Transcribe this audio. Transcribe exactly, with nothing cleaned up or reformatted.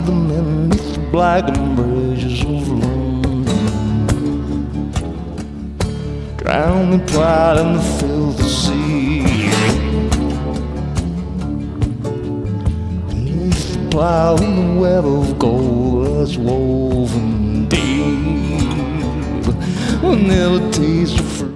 them beneath the blackened bridges of London. Drown the pride in the filthy sea. Beneath the plow in the web of gold that's woven deep. We'll never taste the fruit